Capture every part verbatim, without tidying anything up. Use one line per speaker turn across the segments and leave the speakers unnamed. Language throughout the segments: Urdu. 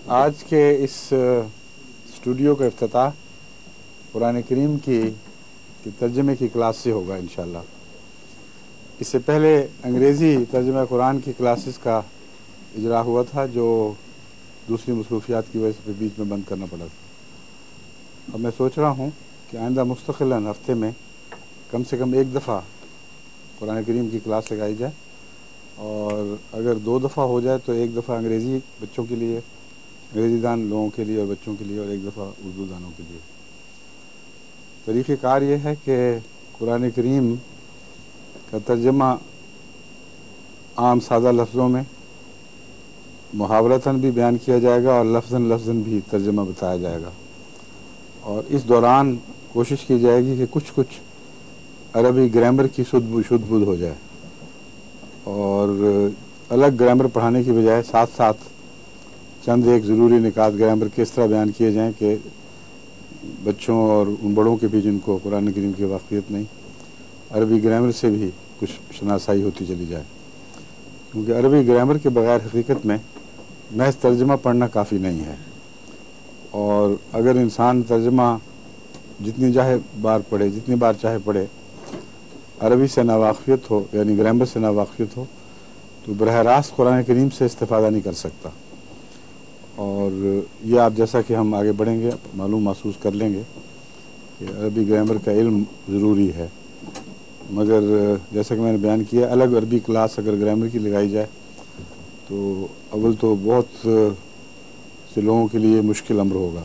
آج کے اس اسٹوڈیو کا افتتاح قرآن کریم کی ترجمے کی کلاس سے ہوگا انشاءاللہ۔ اس سے پہلے انگریزی ترجمہ قرآن کی کلاسز کا اجرا ہوا تھا، جو دوسری مصروفیات کی وجہ سے بیچ میں بند کرنا پڑا تھا۔ اب میں سوچ رہا ہوں کہ آئندہ مستقلاً ہفتے میں کم سے کم ایک دفعہ قرآن کریم کی کلاس لگائی جائے، اور اگر دو دفعہ ہو جائے تو ایک دفعہ انگریزی بچوں کے لیے، انگریزی دان لوگوں کے لیے اور بچوں کے لیے، اور ایک دفعہ اردو دانوں کے لیے۔ طریقہ کار یہ ہے کہ قرآن کریم کا ترجمہ عام سادہ لفظوں میں محاورتاً بھی بیان کیا جائے گا اور لفظاً لفظاً بھی ترجمہ بتایا جائے گا، اور اس دوران کوشش کی جائے گی کہ کچھ کچھ عربی گرامر کی سدھ شدھ بدھ ہو جائے، اور الگ گرامر پڑھانے کی بجائے ساتھ ساتھ چند ایک ضروری نکات گرامر کے اس طرح بیان کیے جائیں کہ بچوں اور ان بڑوں کے بھی جن کو قرآن کریم کی واقفیت نہیں، عربی گرامر سے بھی کچھ شناسائی ہوتی چلی جائے، کیونکہ عربی گرامر کے بغیر حقیقت میں محض ترجمہ پڑھنا کافی نہیں ہے، اور اگر انسان ترجمہ جتنی چاہے بار پڑھے، جتنی بار چاہے پڑھے، عربی سے ناواقفیت ہو یعنی گرامر سے ناواقفیت ہو تو براہ راست قرآن کریم سے استفادہ نہیں کر سکتا۔ اور یہ آپ جیسا کہ ہم آگے بڑھیں گے معلوم محسوس کر لیں گے کہ عربی گرامر کا علم ضروری ہے، مگر جیسا کہ میں نے بیان کیا، الگ عربی کلاس اگر گرامر کی لگائی جائے تو اول تو بہت سے لوگوں کے لیے مشکل امر ہوگا،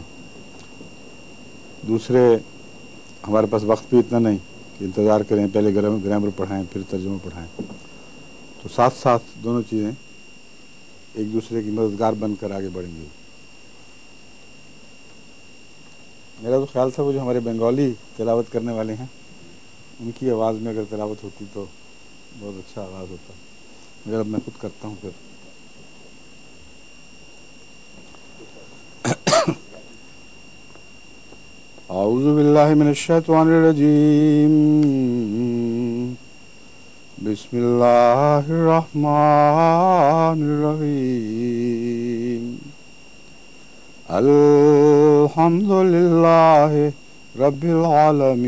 دوسرے ہمارے پاس وقت بھی اتنا نہیں کہ انتظار کریں پہلے گرامر پڑھائیں پھر ترجمہ پڑھائیں، تو ساتھ ساتھ دونوں چیزیں ایک دوسرے کی مددگار بن کر آگے بڑھیں گی۔ میرا تو خیال تھا وہ جو ہمارے بنگالی تلاوت کرنے والے ہیں ان کی آواز میں اگر تلاوت ہوتی تو بہت اچھا آواز ہوتا، مگر اب میں خود کرتا ہوں پھر۔ اعوذ باللہ من الشیطان الرجیم، بسم اللہ الرحمن الرحیم، الحمد للہ رب العالمین،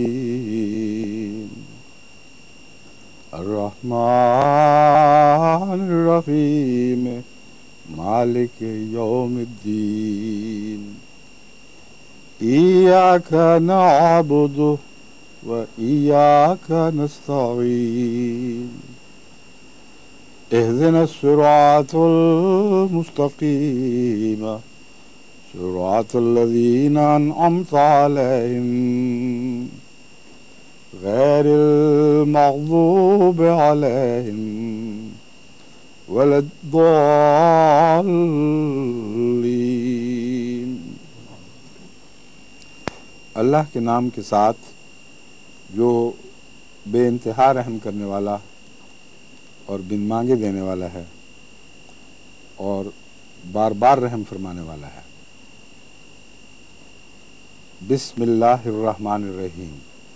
الرحمن الرحیم، مالک یوم الدین، ایاک نعبد و ایاک نستعین، اہدنا الصراط المستقیم، صراط الذین انعمت علیہم غیر المغضوب علیہم ولا الضالین۔ اللہ کے نام کے ساتھ جو بے انتہا رحم کرنے والا اور بن مانگے دینے والا ہے اور بار بار رحم فرمانے والا ہے۔ بسم اللہ الرحمن الرحیم،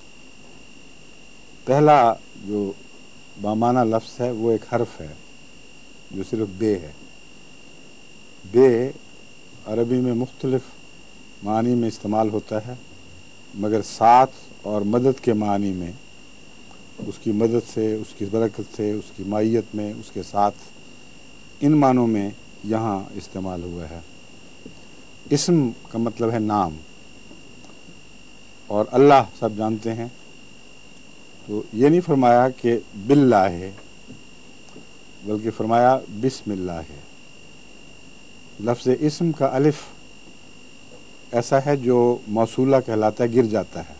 پہلا جو بامانہ لفظ ہے وہ ایک حرف ہے جو صرف بے ہے۔ بے عربی میں مختلف معنی میں استعمال ہوتا ہے، مگر ساتھ اور مدد کے معنی میں، اس کی مدد سے، اس کی برکت سے، اس کی معیت میں، اس کے ساتھ، ان معنوں میں یہاں استعمال ہوا ہے۔ اسم کا مطلب ہے نام، اور اللہ سب جانتے ہیں، تو یہ نہیں فرمایا کہ باللہ ہے، بلکہ فرمایا بسم اللہ ہے۔ لفظ اسم کا الف ایسا ہے جو موصولہ کہلاتا ہے، گر جاتا ہے،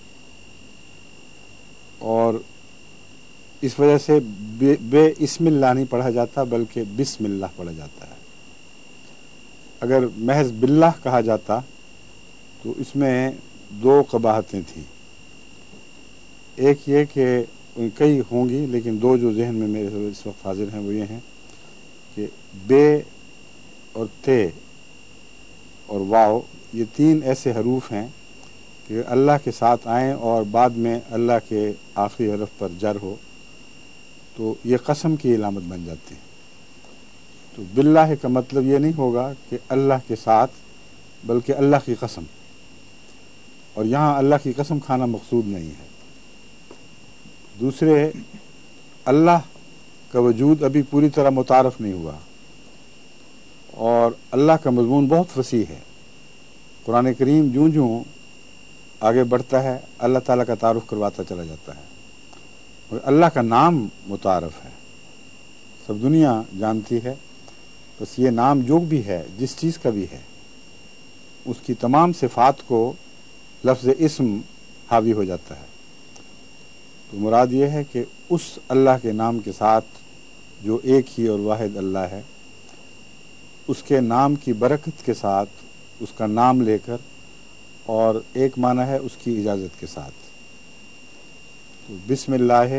اور اس وجہ سے بے, بے اسم اللہ نہیں پڑھا جاتا بلکہ بسم اللہ پڑھا جاتا ہے۔ اگر محض باللہ کہا جاتا تو اس میں دو قباحتیں تھیں، ایک یہ کہ کئی ہوں گی لیکن دو جو ذہن میں میرے اس وقت حاضر ہیں وہ یہ ہیں کہ بے اور تے اور واو، یہ تین ایسے حروف ہیں کہ اللہ کے ساتھ آئیں اور بعد میں اللہ کے آخری حرف پر جر ہو تو یہ قسم کی علامت بن جاتے ہیں، تو باللہ کا مطلب یہ نہیں ہوگا کہ اللہ کے ساتھ، بلکہ اللہ کی قسم، اور یہاں اللہ کی قسم کھانا مقصود نہیں ہے۔ دوسرے، اللہ کا وجود ابھی پوری طرح متعارف نہیں ہوا، اور اللہ کا مضمون بہت وسیع ہے۔ قرآن کریم جوں جوں آگے بڑھتا ہے اللہ تعالیٰ کا تعارف کرواتا چلا جاتا ہے، اور اللہ کا نام متعارف ہے، سب دنیا جانتی ہے، بس یہ نام جو بھی ہے، جس چیز کا بھی ہے، اس کی تمام صفات کو لفظ اسم حاوی ہو جاتا ہے۔ تو مراد یہ ہے کہ اس اللہ کے نام کے ساتھ جو ایک ہی اور واحد اللہ ہے، اس کے نام کی برکت کے ساتھ، اس کا نام لے کر، اور ایک معنی ہے اس کی اجازت کے ساتھ۔ تو بسم اللہ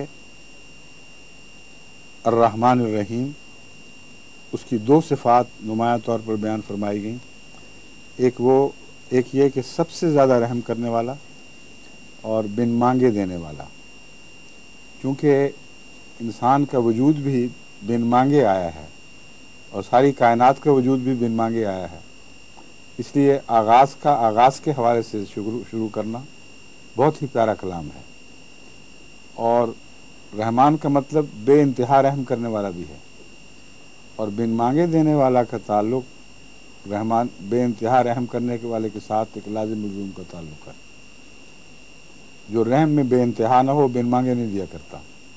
الرحمن الرحیم، اس کی دو صفات نمایاں طور پر بیان فرمائی گئیں۔ ایک وہ ایک یہ کہ سب سے زیادہ رحم کرنے والا اور بن مانگے دینے والا، چونکہ انسان کا وجود بھی بن مانگے آیا ہے اور ساری کائنات کا وجود بھی بن مانگے آیا ہے، اس لیے آغاز کا آغاز کے حوالے سے شروع شروع کرنا بہت ہی پیارا کلام ہے۔ اور رحمان کا مطلب بے انتہا رحم کرنے والا بھی ہے، اور بن مانگے دینے والا کا تعلق رحمان بے انتہا رحم کرنے کے والے کے ساتھ ایک لازم ملزوم کا تعلق ہے۔ جو رحم میں بے انتہا نہ ہو بن مانگے نہیں دیا کرتا۔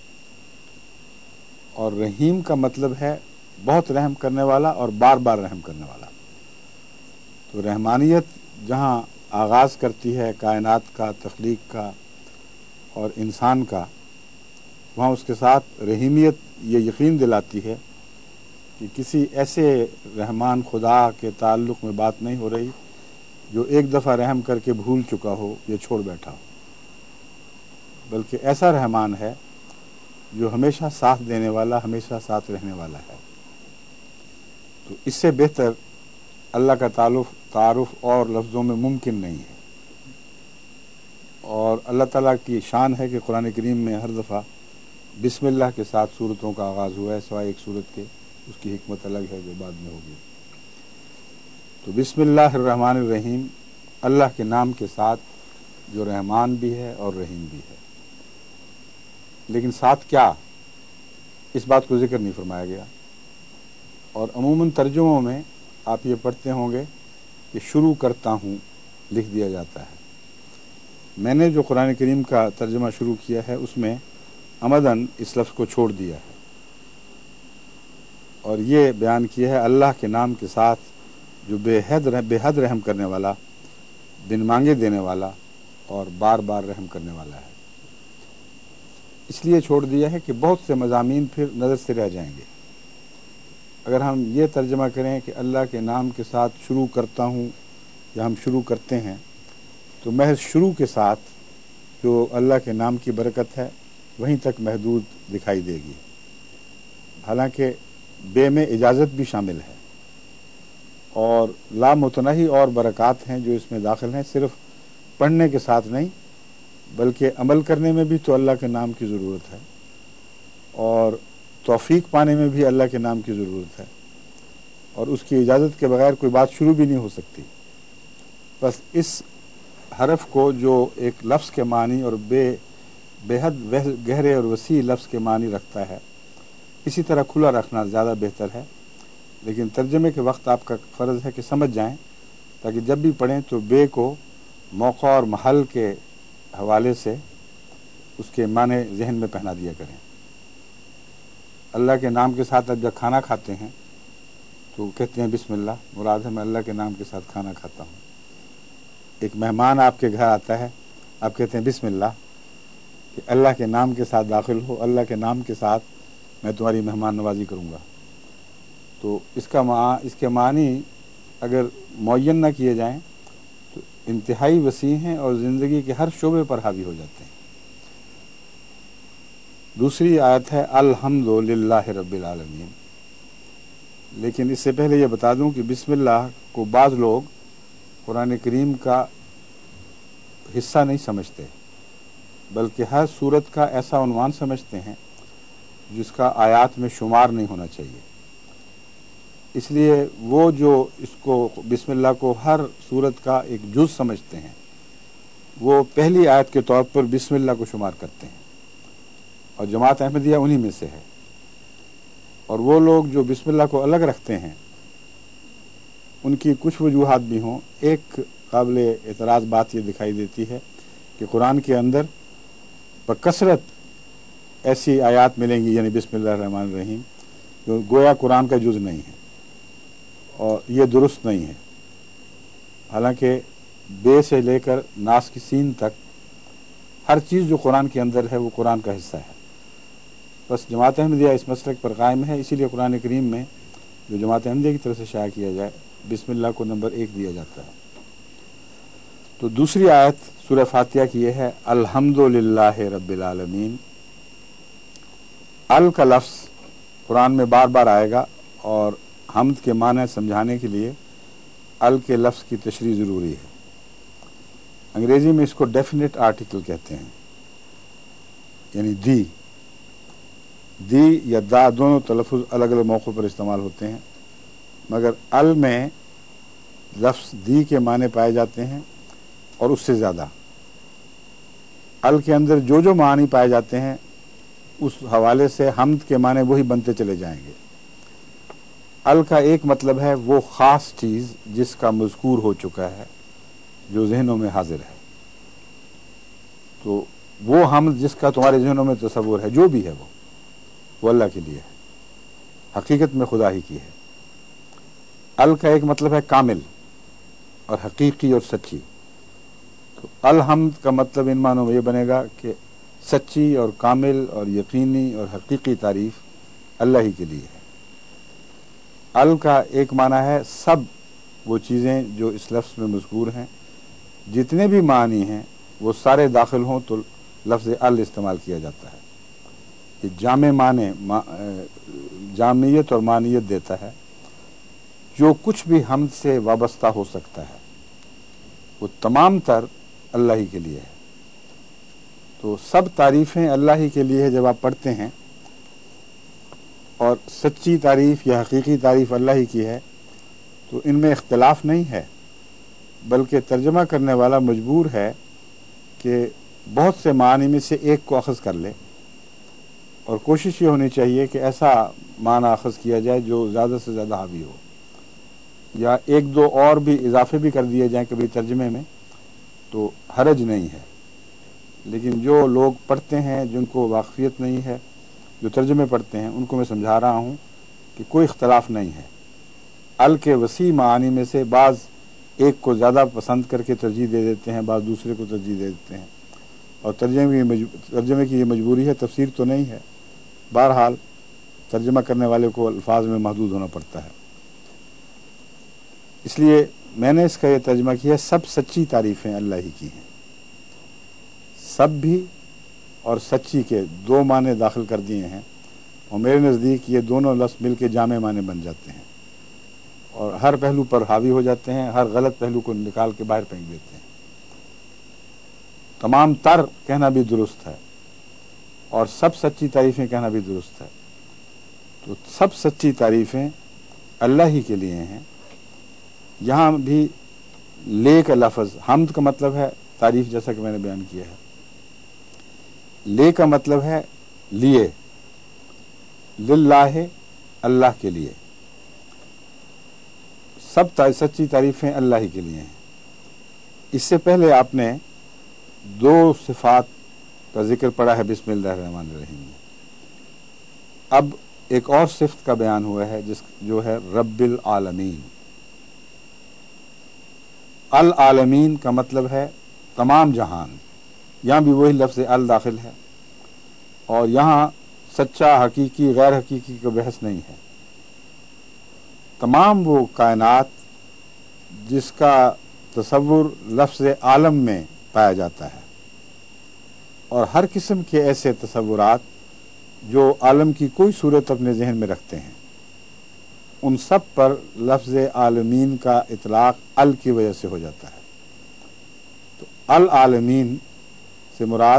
اور رحیم کا مطلب ہے بہت رحم کرنے والا اور بار بار رحم کرنے والا۔ تو رحمانیت جہاں آغاز کرتی ہے کائنات کا، تخلیق کا اور انسان کا، وہاں اس کے ساتھ رحیمیت یہ یقین دلاتی ہے کہ کسی ایسے رحمان خدا کے تعلق میں بات نہیں ہو رہی جو ایک دفعہ رحم کر کے بھول چکا ہو یا چھوڑ بیٹھا ہو، بلکہ ایسا رحمان ہے جو ہمیشہ ساتھ دینے والا، ہمیشہ ساتھ رہنے والا ہے۔ تو اس سے بہتر اللہ کا تعارف تعارف اور لفظوں میں ممکن نہیں ہے۔ اور اللہ تعالیٰ کی شان ہے کہ قرآن کریم میں ہر دفعہ بسم اللہ کے ساتھ صورتوں کا آغاز ہوا ہے، سوائے ایک صورت کے، اس کی حکمت الگ ہے جو بعد میں ہوگی۔ تو بسم اللہ الرحمن الرحیم، اللہ کے نام کے ساتھ جو رحمان بھی ہے اور رحیم بھی ہے۔ لیکن ساتھ کیا، اس بات کو ذکر نہیں فرمایا گیا۔ اور عموماً ترجموں میں آپ یہ پڑھتے ہوں گے کہ شروع کرتا ہوں لکھ دیا جاتا ہے۔ میں نے جو قرآن کریم کا ترجمہ شروع کیا ہے اس میں عمداً اس لفظ کو چھوڑ دیا ہے، اور یہ بیان کیا ہے اللہ کے نام کے ساتھ جو بے حد بے حد رحم کرنے والا، بن مانگے دینے والا اور بار بار رحم کرنے والا ہے۔ اس لیے چھوڑ دیا ہے کہ بہت سے مضامین پھر نظر سے رہ جائیں گے۔ اگر ہم یہ ترجمہ کریں کہ اللہ کے نام کے ساتھ شروع کرتا ہوں یا ہم شروع کرتے ہیں، تو محض شروع کے ساتھ جو اللہ کے نام کی برکت ہے وہیں تک محدود دکھائی دے گی، حالانکہ بے میں اجازت بھی شامل ہے، اور لامتناہی اور برکات ہیں جو اس میں داخل ہیں، صرف پڑھنے کے ساتھ نہیں بلکہ عمل کرنے میں بھی تو اللہ کے نام کی ضرورت ہے، اور توفیق پانے میں بھی اللہ کے نام کی ضرورت ہے، اور اس کی اجازت کے بغیر کوئی بات شروع بھی نہیں ہو سکتی۔ بس اس حرف کو جو ایک لفظ کے معنی اور بے بے حد گہرے اور وسیع لفظ کے معنی رکھتا ہے، اسی طرح کھلا رکھنا زیادہ بہتر ہے، لیکن ترجمے کے وقت آپ کا فرض ہے کہ سمجھ جائیں، تاکہ جب بھی پڑھیں تو بے کو موقع اور محل کے حوالے سے اس کے معنی ذہن میں پہنا دیا کریں۔ اللہ کے نام کے ساتھ اب جب کھانا کھاتے ہیں تو کہتے ہیں بسم اللہ، مراد ہے میں اللہ کے نام کے ساتھ کھانا کھاتا ہوں۔ ایک مہمان آپ کے گھر آتا ہے، آپ کہتے ہیں بسم اللہ، کہ اللہ کے نام کے ساتھ داخل ہو، اللہ کے نام کے ساتھ میں تمہاری مہمان نوازی کروں گا۔ تو اس کا مع... اس کے معنی اگر معین نہ کیے جائیں تو انتہائی وسیع ہیں اور زندگی کے ہر شعبے پر حاوی ہو جاتے ہیں۔ دوسری آیت ہے الحمد للہ رب العالمین۔ لیکن اس سے پہلے یہ بتا دوں کہ بسم اللہ کو بعض لوگ قرآن کریم کا حصہ نہیں سمجھتے، بلکہ ہر صورت کا ایسا عنوان سمجھتے ہیں جس کا آیات میں شمار نہیں ہونا چاہیے۔ اس لیے وہ جو اس کو بسم اللہ کو ہر صورت کا ایک جز سمجھتے ہیں وہ پہلی آیت کے طور پر بسم اللہ کو شمار کرتے ہیں، اور جماعت احمدیہ انہی میں سے ہے۔ اور وہ لوگ جو بسم اللہ کو الگ رکھتے ہیں ان کی کچھ وجوہات بھی ہوں۔ ایک قابل اعتراض بات یہ دکھائی دیتی ہے کہ قرآن کے اندر بکثرت ایسی آیات ملیں گی، یعنی بسم اللہ الرحمن الرحیم، جو گویا قرآن کا جز نہیں ہے، اور یہ درست نہیں ہے۔ حالانکہ بے سے لے کر ناس کی سین تک ہر چیز جو قرآن کے اندر ہے وہ قرآن کا حصہ ہے۔ بس جماعت احمدیہ اس مسلک پر قائم ہے، اسی لیے قرآن کریم میں جو جماعت احمدیہ کی طرف سے شائع کیا جائے بسم اللہ کو نمبر ایک دیا جاتا ہے۔ تو دوسری آیت سورہ فاتحہ کی یہ ہے، الحمد للہ رب العالمین۔ ال کا لفظ قرآن میں بار بار آئے گا، اور حمد کے معنی سمجھانے کے لیے ال کے لفظ کی تشریح ضروری ہے۔ انگریزی میں اس کو ڈیفینٹ آرٹیکل کہتے ہیں، یعنی دی دی یا دا دونوں تلفظ الگ الگ موقعوں پر استعمال ہوتے ہیں، مگر ال میں لفظ دی کے معنی پائے جاتے ہیں اور اس سے زیادہ۔ ال کے اندر جو جو معنی پائے جاتے ہیں اس حوالے سے حمد کے معنی وہی بنتے چلے جائیں گے۔ ال کا ایک مطلب ہے وہ خاص چیز جس کا مذکور ہو چکا ہے، جو ذہنوں میں حاضر ہے۔ تو وہ حمد جس کا تمہارے ذہنوں میں تصور ہے، جو بھی ہے وہ وہ اللہ کے لیے ہے، حقیقت میں خدا ہی کی ہے۔ ال کا ایک مطلب ہے کامل اور حقیقی اور سچی۔ تو الحمد کا مطلب ان معنوں میں یہ بنے گا کہ سچی اور کامل اور یقینی اور حقیقی تعریف اللہ ہی کے لیے ہے۔ ال کا ایک معنی ہے سب وہ چیزیں جو اس لفظ میں مذکور ہیں، جتنے بھی معنی ہیں وہ سارے داخل ہوں تو لفظ ال استعمال کیا جاتا ہے۔ یہ جامع معنی جامعیت اور معنیت دیتا ہے۔ جو کچھ بھی حمد سے وابستہ ہو سکتا ہے وہ تمام تر اللہ ہی کے لیے ہے۔ تو سب تعریفیں اللہ ہی کے لیے ہے جب آپ پڑھتے ہیں، اور سچی تعریف یا حقیقی تعریف اللہ ہی کی ہے تو ان میں اختلاف نہیں ہے، بلکہ ترجمہ کرنے والا مجبور ہے کہ بہت سے معنی میں سے ایک کو اخذ کر لے، اور کوشش یہ ہونی چاہیے کہ ایسا معنی اخذ کیا جائے جو زیادہ سے زیادہ حاوی ہو، یا ایک دو اور بھی اضافے بھی کر دیے جائیں کبھی ترجمے میں تو حرج نہیں ہے۔ لیکن جو لوگ پڑھتے ہیں جن کو واقفیت نہیں ہے، جو ترجمے پڑھتے ہیں، ان کو میں سمجھا رہا ہوں کہ کوئی اختلاف نہیں ہے۔ ال کے وسیع معانی میں سے بعض ایک کو زیادہ پسند کر کے ترجیح دے دیتے ہیں، بعض دوسرے کو ترجیح دے دیتے ہیں، اور ترجمے کی ترجمے کی یہ مجبوری ہے، تفسیر تو نہیں ہے۔ بہرحال ترجمہ کرنے والے کو الفاظ میں محدود ہونا پڑتا ہے۔ اس لیے میں نے اس کا یہ ترجمہ کیا، سب سچی تعریفیں اللہ ہی کی ہیں۔ سب بھی اور سچی کے دو معنی داخل کر دیے ہیں، اور میرے نزدیک یہ دونوں لفظ مل کے جامع معنی بن جاتے ہیں، اور ہر پہلو پر حاوی ہو جاتے ہیں، ہر غلط پہلو کو نکال کے باہر پھینک دیتے ہیں۔ تمام تر کہنا بھی درست ہے، اور سب سچی تعریفیں کہنا بھی درست ہے۔ تو سب سچی تعریفیں اللہ ہی کے لیے ہیں۔ یہاں بھی لے کا لفظ، حمد کا مطلب ہے تعریف، جیسا کہ میں نے بیان کیا ہے۔ لے کا مطلب ہے لیے، للہ اللہ کے لیے۔ سب سچی تعریفیں اللہ ہی کے لیے ہیں۔ اس سے پہلے آپ نے دو صفات کا ذکر پڑا ہے بسم اللہ الرحمن الرحیم میں۔ اب ایک اور صفت کا بیان ہوا ہے جس جو ہے رب العالمین۔ العالمین کا مطلب ہے تمام جہان۔ یہاں بھی وہی لفظ ال داخل ہے، اور یہاں سچا حقیقی غیر حقیقی کا بحث نہیں ہے۔ تمام وہ کائنات جس کا تصور لفظ عالم میں پایا جاتا ہے، اور ہر قسم کے ایسے تصورات جو عالم کی کوئی صورت اپنے ذہن میں رکھتے ہیں، ان سب پر لفظ عالمین کا اطلاق ال کی وجہ سے ہو جاتا ہے۔ تو العالمین سے مراد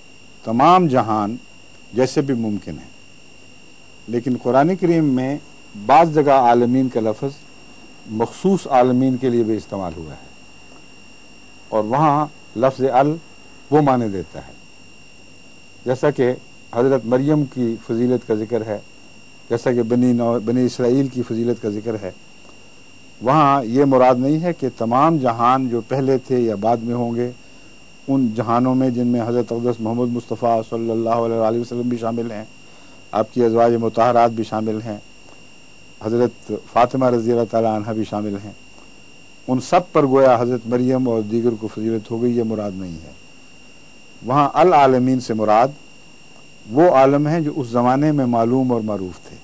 تمام جہان جیسے بھی ممکن ہے، لیکن قرآن کریم میں بعض جگہ عالمین کا لفظ مخصوص عالمین کے لیے بھی استعمال ہوا ہے، اور وہاں لفظ ال وہ معنی دیتا ہے، جیسا کہ حضرت مریم کی فضیلت کا ذکر ہے، جیسا کہ بنی نو بنی اسرائیل کی فضیلت کا ذکر ہے۔ وہاں یہ مراد نہیں ہے کہ تمام جہان جو پہلے تھے یا بعد میں ہوں گے، ان جہانوں میں جن میں حضرت اقدس محمد مصطفیٰ صلی اللہ علیہ وآلہ وسلم بھی شامل ہیں، آپ کی ازواج مطہرات بھی شامل ہیں، حضرت فاطمہ رضی اللہ تعالی عنہ بھی شامل ہیں، ان سب پر گویا حضرت مریم اور دیگر کو فضیلت ہو گئی، یہ مراد نہیں ہے۔ وہاں العالمین سے مراد وہ عالم ہیں جو اس زمانے میں معلوم اور معروف تھے۔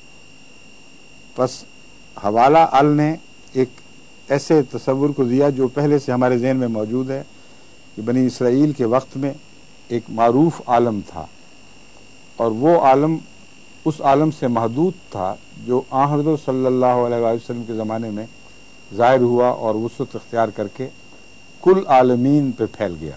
پس حوالہ ال نے ایک ایسے تصور کو دیا جو پہلے سے ہمارے ذہن میں موجود ہے کہ بنی اسرائیل کے وقت میں ایک معروف عالم تھا، اور وہ عالم اس عالم سے محدود تھا جو آن حضرت صلی اللہ علیہ وآلہ وسلم کے زمانے میں ظاہر ہوا اور وسعت اختیار کر کے کل عالمین پہ پھیل گیا۔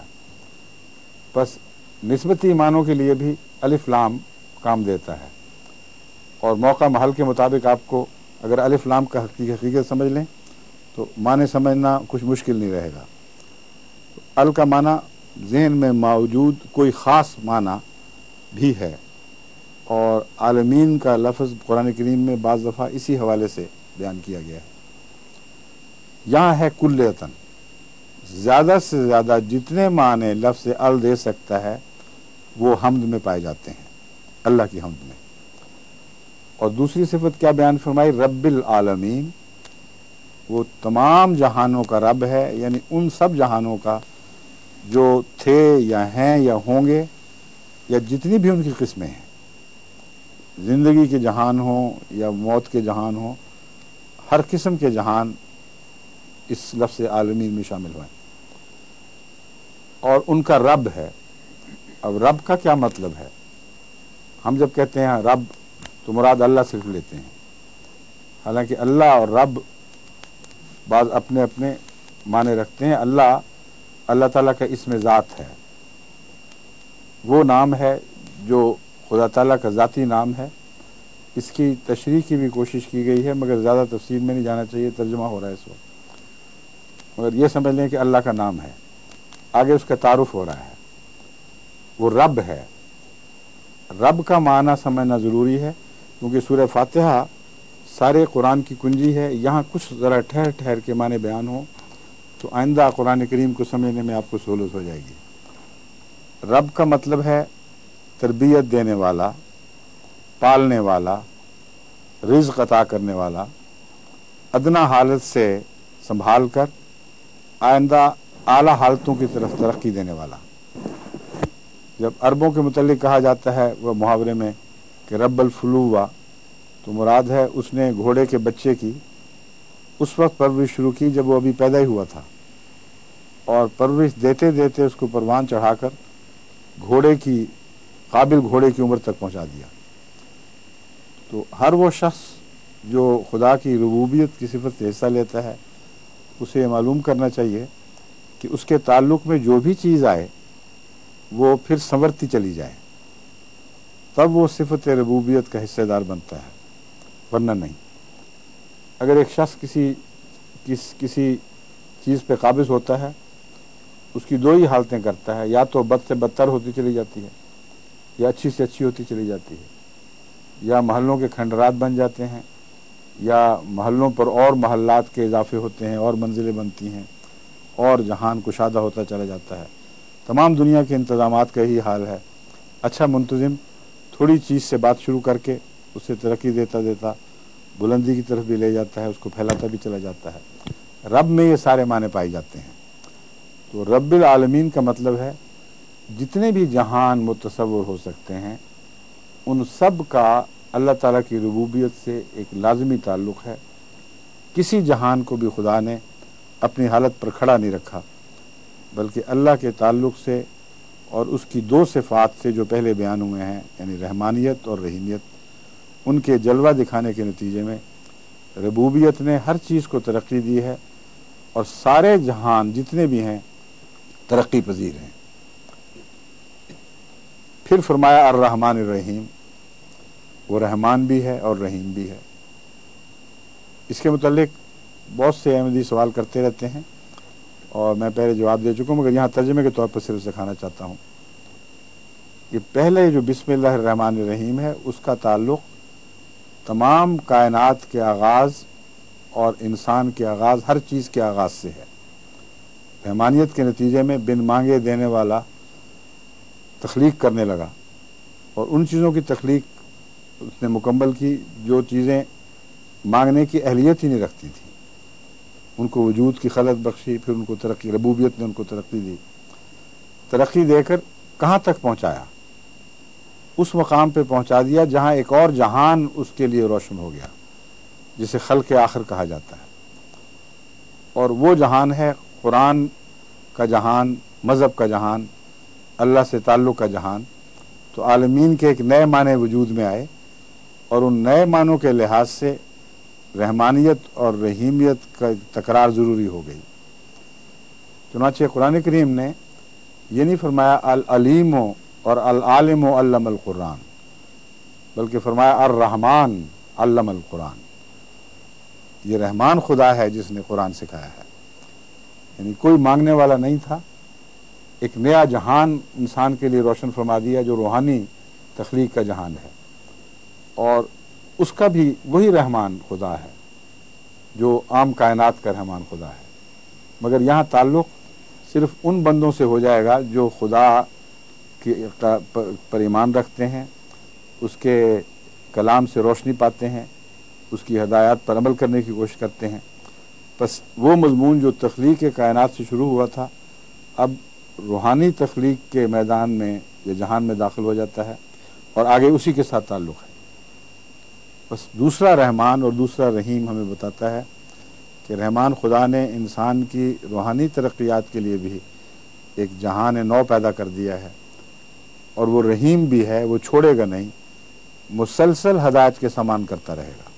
پس نسبتی معنوں کے لیے بھی الف لام کام دیتا ہے، اور موقع محل کے مطابق آپ کو اگر الف لام کا حقیقت سمجھ لیں تو معنی سمجھنا کچھ مشکل نہیں رہے گا۔ ال کا معنی ذہن میں موجود کوئی خاص معنی بھی ہے، اور عالمین کا لفظ قرآن کریم میں بعض دفعہ اسی حوالے سے بیان کیا گیا ہے۔ یہاں ہے کلیتاً، زیادہ سے زیادہ جتنے معنی لفظ ال دے سکتا ہے وہ حمد میں پائے جاتے ہیں، اللہ کی حمد میں۔ اور دوسری صفت کیا بیان فرمائی؟ رب العالمین، وہ تمام جہانوں کا رب ہے، یعنی ان سب جہانوں کا جو تھے یا ہیں یا ہوں گے، یا جتنی بھی ان کی قسمیں ہیں، زندگی کے جہان ہوں یا موت کے جہان ہوں، ہر قسم کے جہان اس لفظ عالمین میں شامل ہوئے، اور ان کا رب ہے۔ اب رب کا کیا مطلب ہے؟ ہم جب کہتے ہیں رب تو مراد اللہ صرف لیتے ہیں، حالانکہ اللہ اور رب بعض اپنے اپنے معنی رکھتے ہیں۔ اللہ اللہ تعالیٰ کا اسم ذات ہے، وہ نام ہے جو خدا تعالیٰ کا ذاتی نام ہے۔ اس کی تشریح کی بھی کوشش کی گئی ہے، مگر زیادہ تفصیل میں نہیں جانا چاہیے، ترجمہ ہو رہا ہے اس وقت، مگر یہ سمجھ لیں کہ اللہ کا نام ہے، آگے اس کا تعارف ہو رہا ہے۔ وہ رب ہے۔ رب کا معنی سمجھنا ضروری ہے، کیونکہ سورہ فاتحہ سارے قرآن کی کنجی ہے۔ یہاں کچھ ذرا ٹھہر ٹھہر کے معنی بیان ہوں تو آئندہ قرآن کریم کو سمجھنے میں آپ کو سہولت ہو جائے گی۔ رب کا مطلب ہے تربیت دینے والا، پالنے والا، رزق عطا کرنے والا، ادنا حالت سے سنبھال کر آئندہ اعلیٰ حالتوں کی طرف ترقی دینے والا۔ جب عربوں کے متعلق کہا جاتا ہے وہ محاورے میں کہ رب الفلوہ، تو مراد ہے اس نے گھوڑے کے بچے کی اس وقت پرورش شروع کی جب وہ ابھی پیدا ہی ہوا تھا، اور پرورش دیتے دیتے اس کو پروان چڑھا کر گھوڑے کی قابل گھوڑے کی عمر تک پہنچا دیا۔ تو ہر وہ شخص جو خدا کی ربوبیت کی صفت سے حصہ لیتا ہے، اسے معلوم کرنا چاہیے کہ اس کے تعلق میں جو بھی چیز آئے وہ پھر سنورتی چلی جائے، تب وہ صفت ربوبیت کا حصہ دار بنتا ہے، ورنہ نہیں۔ اگر ایک شخص کسی کس کسی چیز پہ قابض ہوتا ہے، اس کی دو ہی حالتیں کرتا ہے، یا تو بد سے بدتر ہوتی چلی جاتی ہے، یا اچھی سے اچھی ہوتی چلی جاتی ہے، یا محلوں کے کھنڈرات بن جاتے ہیں، یا محلوں پر اور محلات کے اضافے ہوتے ہیں اور منزلیں بنتی ہیں، اور جہان کشادہ ہوتا چلا جاتا ہے۔ تمام دنیا کے انتظامات کا یہی حال ہے۔ اچھا منتظم تھوڑی چیز سے بات شروع کر کے اسے ترقی دیتا دیتا بلندی کی طرف بھی لے جاتا ہے، اس کو پھیلاتا بھی چلا جاتا ہے۔ رب میں یہ سارے معنی پائے جاتے ہیں۔ تو رب العالمین کا مطلب ہے جتنے بھی جہان متصور ہو سکتے ہیں، ان سب کا اللہ تعالیٰ کی ربوبیت سے ایک لازمی تعلق ہے۔ کسی جہان کو بھی خدا نے اپنی حالت پر کھڑا نہیں رکھا، بلکہ اللہ کے تعلق سے اور اس کی دو صفات سے جو پہلے بیان ہوئے ہیں، یعنی رحمانیت اور رحیمیت، ان کے جلوہ دکھانے کے نتیجے میں ربوبیت نے ہر چیز کو ترقی دی ہے، اور سارے جہان جتنے بھی ہیں ترقی پذیر ہیں۔ پھر فرمایا الرحمن الرحیم، وہ رحمان بھی ہے اور رحیم بھی ہے۔ اس کے متعلق بہت سے احمدی سوال کرتے رہتے ہیں اور میں پہلے جواب دے چکا ہوں، مگر یہاں ترجمے کے طور پر صرف سکھانا چاہتا ہوں کہ پہلے جو بسم اللہ الرحمن الرحیم ہے اس کا تعلق تمام کائنات کے آغاز اور انسان کے آغاز، ہر چیز کے آغاز سے ہے۔ رحمانیت کے نتیجے میں بن مانگے دینے والا تخلیق کرنے لگا، اور ان چیزوں کی تخلیق اس نے مکمل کی جو چیزیں مانگنے کی اہلیت ہی نہیں رکھتی تھی، ان کو وجود کی خلق بخشی، پھر ان کو ترقی، ربوبیت نے ان کو ترقی دی، ترقی دے کر کہاں تک پہنچایا؟ اس مقام پہ پہنچا دیا جہاں ایک اور جہان اس کے لیے روشن ہو گیا، جسے خلق آخر کہا جاتا ہے، اور وہ جہان ہے قرآن کا جہان، مذہب کا جہان، اللہ سے تعلق کا جہان۔ تو عالمین کے ایک نئے معنی وجود میں آئے، اور ان نئے معنوں کے لحاظ سے رحمانیت اور رحیمیت کا تکرار ضروری ہو گئی۔ چنانچہ قرآن کریم نے یہ نہیں فرمایا العلیم اور العالم علم القرآن، بلکہ فرمایا الرحمن علم القرآن۔ یہ رحمان خدا ہے جس نے قرآن سکھایا ہے، یعنی کوئی مانگنے والا نہیں تھا، ایک نیا جہان انسان کے لیے روشن فرما دیا جو روحانی تخلیق کا جہان ہے، اور اس کا بھی وہی رحمان خدا ہے جو عام کائنات کا رحمان خدا ہے، مگر یہاں تعلق صرف ان بندوں سے ہو جائے گا جو خدا کی پر ایمان رکھتے ہیں، اس کے کلام سے روشنی پاتے ہیں، اس کی ہدایات پر عمل کرنے کی کوشش کرتے ہیں۔ بس وہ مضمون جو تخلیق کائنات سے شروع ہوا تھا اب روحانی تخلیق کے میدان میں یا جہان میں داخل ہو جاتا ہے، اور آگے اسی کے ساتھ تعلق ہے۔ بس دوسرا رحمان اور دوسرا رحیم ہمیں بتاتا ہے کہ رحمان خدا نے انسان کی روحانی ترقیات کے لیے بھی ایک جہان نو پیدا کر دیا ہے، اور وہ رحیم بھی ہے، وہ چھوڑے گا نہیں، مسلسل ہدایت کے سامان کرتا رہے گا۔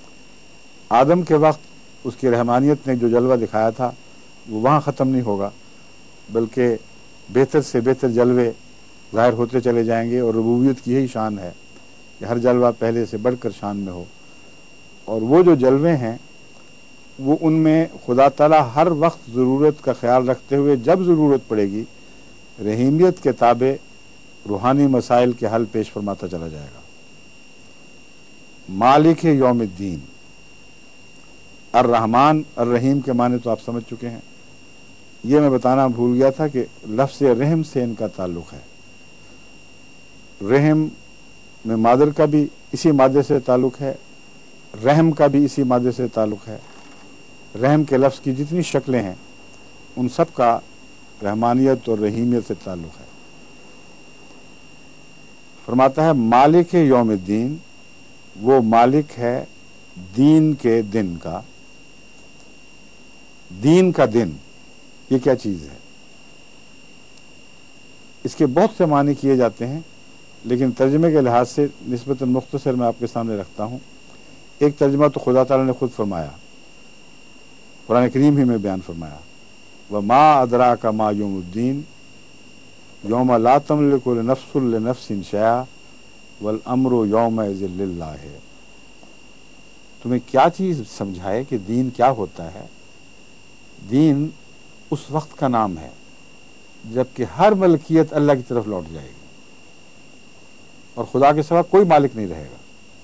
آدم کے وقت اس کی رحمانیت نے جو جلوہ دکھایا تھا وہ وہاں ختم نہیں ہوگا، بلکہ بہتر سے بہتر جلوے ظاہر ہوتے چلے جائیں گے، اور ربوبیت کی یہی شان ہے کہ ہر جلوہ پہلے سے بڑھ کر شان میں ہو۔ اور وہ جو جلوے ہیں وہ ان میں خدا تعالیٰ ہر وقت ضرورت کا خیال رکھتے ہوئے جب ضرورت پڑے گی رحیمیت کے تابع روحانی مسائل کے حل پیش فرماتا چلا جائے گا۔ مالک یوم الدین، الرحمن الرحیم کے معنی تو آپ سمجھ چکے ہیں۔ یہ میں بتانا بھول گیا تھا کہ لفظ رحم سے ان کا تعلق ہے۔ رحم میں مادر کا بھی اسی مادے سے تعلق ہے، رحم کا بھی اسی مادے سے تعلق ہے۔ رحم کے لفظ کی جتنی شکلیں ہیں ان سب کا رحمانیت اور رحیمیت سے تعلق ہے۔ فرماتا ہے مالک یوم الدین، وہ مالک ہے دین کے دن کا۔ دین کا دن یہ کیا چیز ہے؟ اس کے بہت سے معنی کیے جاتے ہیں، لیکن ترجمے کے لحاظ سے نسبتاً مختصر میں آپ کے سامنے رکھتا ہوں۔ ایک ترجمہ تو خدا تعالیٰ نے خود فرمایا، قرآن کریم ہی میں بیان فرمایا، وَمَا أَدْرَاكَ مَا يَوْمُ الدِّينِ يَوْمَ لَا تَمْلِكُ لِنَفْسٌ لِنَفْسٍ شَيْئًا وَالْأَمْرُ يَوْمَئِذٍ لِلَّهِ۔ تمہیں کیا چیز سمجھائے کہ دین کیا ہوتا ہے؟ دین اس وقت کا نام ہے جبکہ ہر ملکیت اللہ کی طرف لوٹ جائے گی، اور خدا کے سوا کوئی مالک نہیں رہے گا۔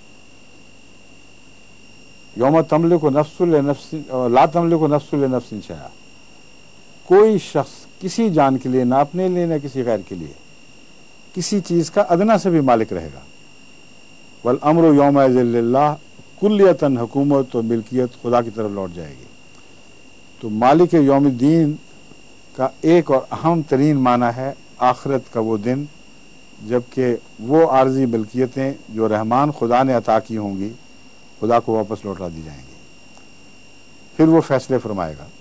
یوم تملک نفس لنفس لا تملک نفس لنفس شیئا، کوئی شخص کسی جان کے لیے، نہ اپنے لیے نہ کسی غیر کے لیے، کسی چیز کا ادنا سے بھی مالک رہے گا۔ والامر یومئذ للہ، کلیتاً حکومت و ملکیت خدا کی طرف لوٹ جائے گی۔ تو مالک یوم الدین کا ایک اور اہم ترین معنی ہے آخرت کا وہ دن جبکہ وہ عارضی ملکیتیں جو رحمان خدا نے عطا کی ہوں گی خدا کو واپس لوٹا دی جائیں گی، پھر وہ فیصلے فرمائے گا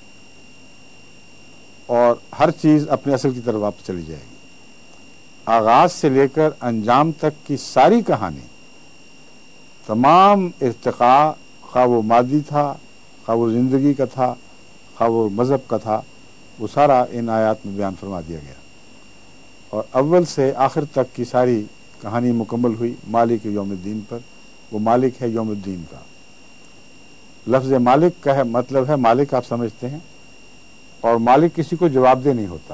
اور ہر چیز اپنے اصل کی طرف واپس چلی جائے گی۔ آغاز سے لے کر انجام تک کی ساری کہانی، تمام ارتقاء، خواہ وہ مادی تھا، خواہ وہ زندگی کا تھا، خواہ وہ مذہب کا تھا، وہ سارا ان آیات میں بیان فرما دیا گیا، اور اول سے آخر تک کی ساری کہانی مکمل ہوئی مالک یوم الدین پر۔ وہ مالک ہے یوم الدین کا۔ لفظ مالک کا ہے مطلب ہے مالک آپ سمجھتے ہیں، اور مالک کسی کو جواب دہ نہیں ہوتا،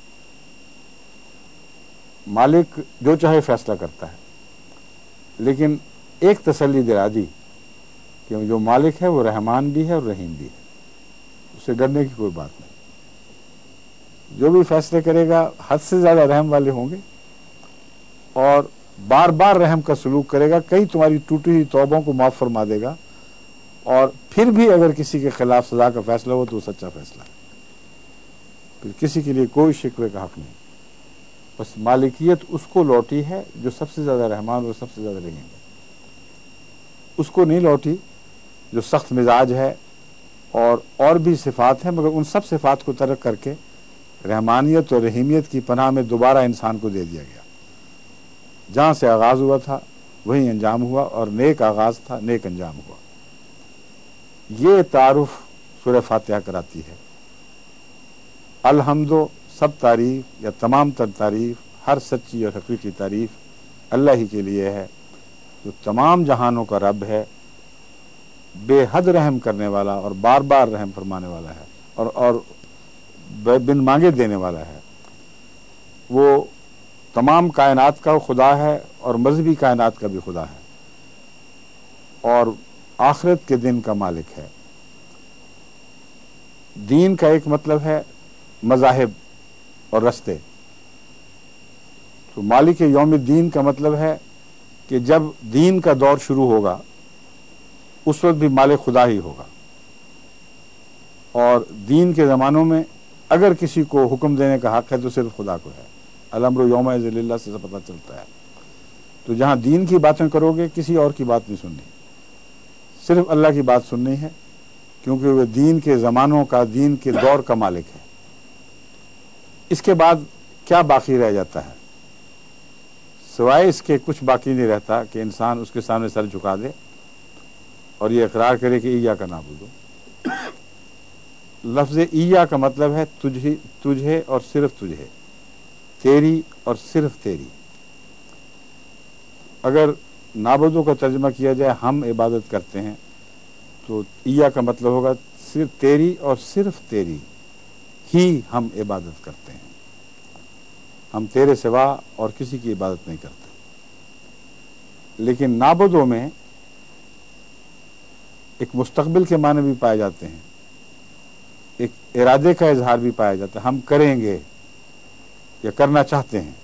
مالک جو چاہے فیصلہ کرتا ہے، لیکن ایک تسلی دلا دی کہ جو مالک ہے وہ رحمان بھی ہے اور رحیم بھی ہے، اسے ڈرنے کی کوئی بات نہیں، جو بھی فیصلے کرے گا حد سے زیادہ رحم والے ہوں گے اور بار بار رحم کا سلوک کرے گا، کئی تمہاری ٹوٹی ہوئی توبوں کو معاف فرما دے گا، اور پھر بھی اگر کسی کے خلاف سزا کا فیصلہ ہو تو وہ سچا فیصلہ ہے، پھر کسی کے لیے کوئی شکوے کا حق نہیں، بس مالکیت اس کو لوٹی ہے جو سب سے زیادہ رحمان اور سب سے زیادہ رحیم ہے، اس کو نہیں لوٹی جو سخت مزاج ہے اور اور بھی صفات ہیں، مگر ان سب صفات کو ترک کر کے رحمانیت اور رحیمیت کی پناہ میں دوبارہ انسان کو دے دیا گیا، جہاں سے آغاز ہوا تھا وہیں انجام ہوا، اور نیک آغاز تھا نیک انجام ہوا۔ یہ تعارف سورہ فاتحہ کراتی ہے۔ الحمد، سب تعریف یا تمام تر تعریف، ہر سچی اور حقیقی تعریف اللہ ہی کے لیے ہے، جو تمام جہانوں کا رب ہے، بے حد رحم کرنے والا اور بار بار رحم فرمانے والا ہے، اور اور بن مانگے دینے والا ہے۔ وہ تمام کائنات کا خدا ہے اور مذہبی کائنات کا بھی خدا ہے، اور آخرت کے دن کا مالک ہے۔ دین کا ایک مطلب ہے مذاہب اور رستے، تو مالک یوم الدین کا مطلب ہے کہ جب دین کا دور شروع ہوگا اس وقت بھی مالک خدا ہی ہوگا، اور دین کے زمانوں میں اگر کسی کو حکم دینے کا حق ہے تو صرف خدا کو ہے۔ الامر یومئذ للہ سے پتہ چلتا ہے۔ تو جہاں دین کی باتیں کرو گے کسی اور کی بات نہیں سننی، صرف اللہ کی بات سننی ہے، کیونکہ وہ دین کے زمانوں کا، دین کے دور کا مالک ہے۔ اس کے بعد کیا باقی رہ جاتا ہے؟ سوائے اس کے کچھ باقی نہیں رہتا کہ انسان اس کے سامنے سر جھکا دے اور یہ اقرار کرے کہ ایاک نعبد۔ لفظ ایا کا مطلب ہے تجھے تجھے اور صرف تجھے، تیری اور صرف تیری۔ اگر نعبدوں کا ترجمہ کیا جائے ہم عبادت کرتے ہیں، تو ایا کا مطلب ہوگا صرف تیری اور صرف تیری ہی ہم عبادت کرتے ہیں، ہم تیرے سوا اور کسی کی عبادت نہیں کرتے۔ لیکن نعبدوں میں ایک مستقبل کے معنی بھی پائے جاتے ہیں، ایک ارادے کا اظہار بھی پایا جاتا ہے، ہم کریں گے یا کرنا چاہتے ہیں۔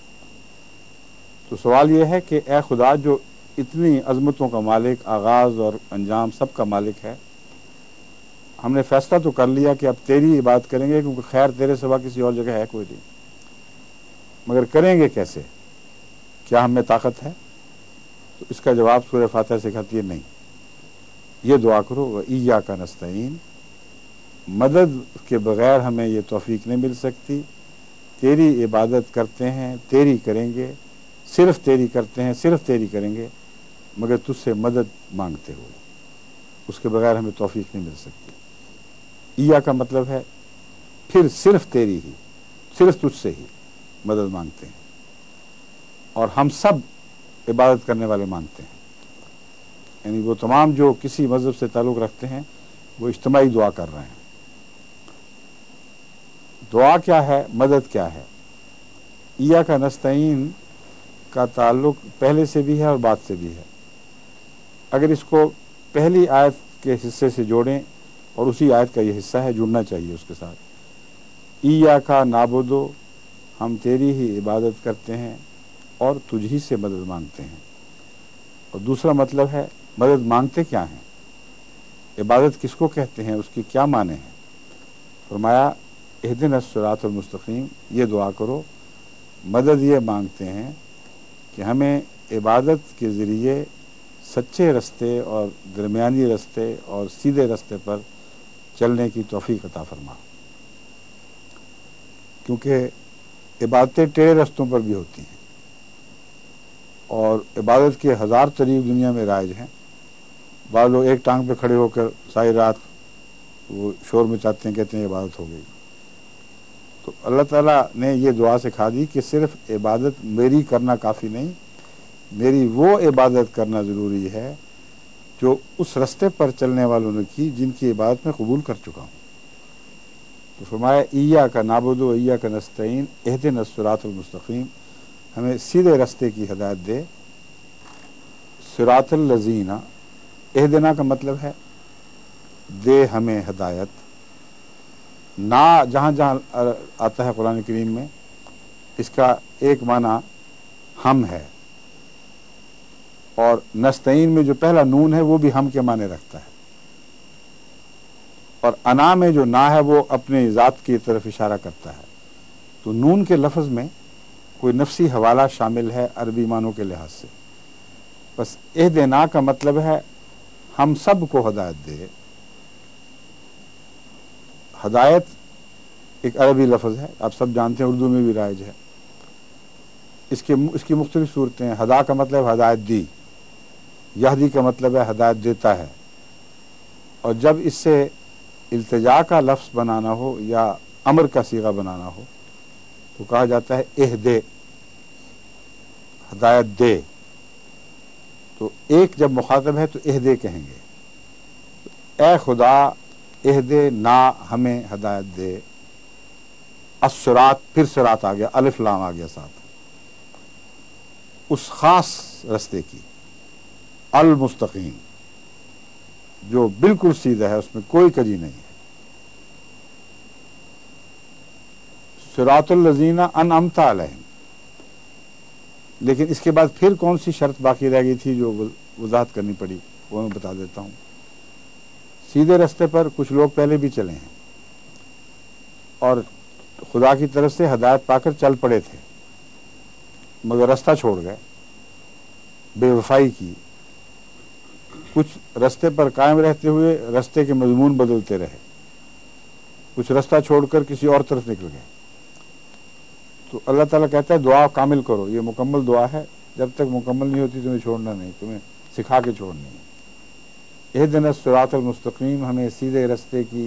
تو سوال یہ ہے کہ اے خدا جو اتنی عظمتوں کا مالک، آغاز اور انجام سب کا مالک ہے، ہم نے فیصلہ تو کر لیا کہ اب تیری عبادت کریں گے، کیونکہ خیر تیرے سوا کسی اور جگہ ہے کوئی نہیں، مگر کریں گے کیسے؟ کیا ہم میں طاقت ہے؟ تو اس کا جواب سورہ فاتحہ سکھاتی ہے نہیں، یہ دعا کرو وَإِيَّاكَ نَسْتَعِينُ، مدد کے بغیر ہمیں یہ توفیق نہیں مل سکتی، تیری عبادت کرتے ہیں، تیری کریں گے، صرف تیری کرتے ہیں، صرف تیری کریں گے، مگر تجھ سے مدد مانگتے ہوئے، اس کے بغیر ہمیں توفیق نہیں مل سکتی۔ ایا کا مطلب ہے پھر صرف تیری ہی، صرف تجھ سے ہی مدد مانگتے ہیں، اور ہم سب عبادت کرنے والے مانگتے ہیں، یعنی وہ تمام جو کسی مذہب سے تعلق رکھتے ہیں وہ اجتماعی دعا کر رہے ہیں۔ دعا کیا ہے؟ مدد کیا ہے؟ ایاک نستعین کا تعلق پہلے سے بھی ہے اور بعد سے بھی ہے۔ اگر اس کو پہلی آیت کے حصے سے جوڑیں، اور اسی آیت کا یہ حصہ ہے، جڑنا چاہیے اس کے ساتھ، ایاک نعبدو، ہم تیری ہی عبادت کرتے ہیں اور تجھ ہی سے مدد مانگتے ہیں۔ اور دوسرا مطلب ہے مدد مانگتے کیا ہیں، عبادت کس کو کہتے ہیں، اس کی کیا معنی ہے؟ فرمایا اہدنا الصراط المستقیم، یہ دعا کرو، مدد یہ مانگتے ہیں کہ ہمیں عبادت کے ذریعے سچے رستے اور درمیانی رستے اور سیدھے رستے پر چلنے کی توفیق عطا فرما، کیونکہ عبادتیں ٹیڑھے رستوں پر بھی ہوتی ہیں، اور عبادت کے ہزار طریق دنیا میں رائج ہیں۔ بعض لوگ ایک ٹانگ پہ کھڑے ہو کر ساری رات وہ شور مچاتے ہیں، کہتے ہیں عبادت ہو گئی۔ تو اللہ تعالیٰ نے یہ دعا سکھا دی کہ صرف عبادت میری کرنا کافی نہیں، میری وہ عبادت کرنا ضروری ہے جو اس رستے پر چلنے والوں نے کی جن کی عبادت میں قبول کر چکا ہوں۔ تو فرمایا ایاک نعبد و ایاک نستعین اہدنا الصراط المستقیم، ہمیں سیدھے رستے کی ہدایت دے۔ صراط الذین، اہدنا کا مطلب ہے دے ہمیں ہدایت۔ نا جہاں جہاں آتا ہے قرآن کریم میں اس کا ایک معنی ہم ہے، اور نستعین میں جو پہلا نون ہے وہ بھی ہم کے معنی رکھتا ہے، اور انا میں جو نا ہے وہ اپنے ذات کی طرف اشارہ کرتا ہے۔ تو نون کے لفظ میں کوئی نفسی حوالہ شامل ہے عربی معنوں کے لحاظ سے۔ بس اہدنا کا مطلب ہے ہم سب کو ہدایت دے۔ ہدایت ایک عربی لفظ ہے، آپ سب جانتے ہیں، اردو میں بھی رائج ہے۔ اس کے اس کی مختلف صورتیں ہیں۔ ہدا کا مطلب ہدایت دی، یہدی کا مطلب ہے ہدایت دیتا ہے، اور جب اس سے التجا کا لفظ بنانا ہو یا امر کا صیغہ بنانا ہو تو کہا جاتا ہے اہدے، ہدایت دے۔ تو ایک جب مخاطب ہے تو اہدے کہیں گے، اے خدا اہدے نا، ہمیں ہدایت دے۔ الصراط، پھر صراط آ گیا، الف لام آ گیا ساتھ، اس خاص رستے کی، المستقیم، جو بالکل سیدھا ہے، اس میں کوئی کجی نہیں ہے۔ صراط الذین انعمت علیہم، لیکن اس کے بعد پھر کون سی شرط باقی رہ گئی تھی جو وضاحت کرنی پڑی، وہ میں بتا دیتا ہوں۔ سیدھے رستے پر کچھ لوگ پہلے بھی چلے ہیں اور خدا کی طرف سے ہدایت پا کر چل پڑے تھے، مگر رستہ چھوڑ گئے، بے وفائی کی۔ کچھ رستے پر قائم رہتے ہوئے رستے کے مضمون بدلتے رہے، کچھ رستہ چھوڑ کر کسی اور طرف نکل گئے۔ تو اللہ تعالیٰ کہتا ہے دعا کامل کرو، یہ مکمل دعا ہے، جب تک مکمل نہیں ہوتی تمہیں چھوڑنا نہیں، تمہیں سکھا کے چھوڑنی ہے۔ اہدنا الصراط المستقیم، ہمیں سیدھے رستے کی،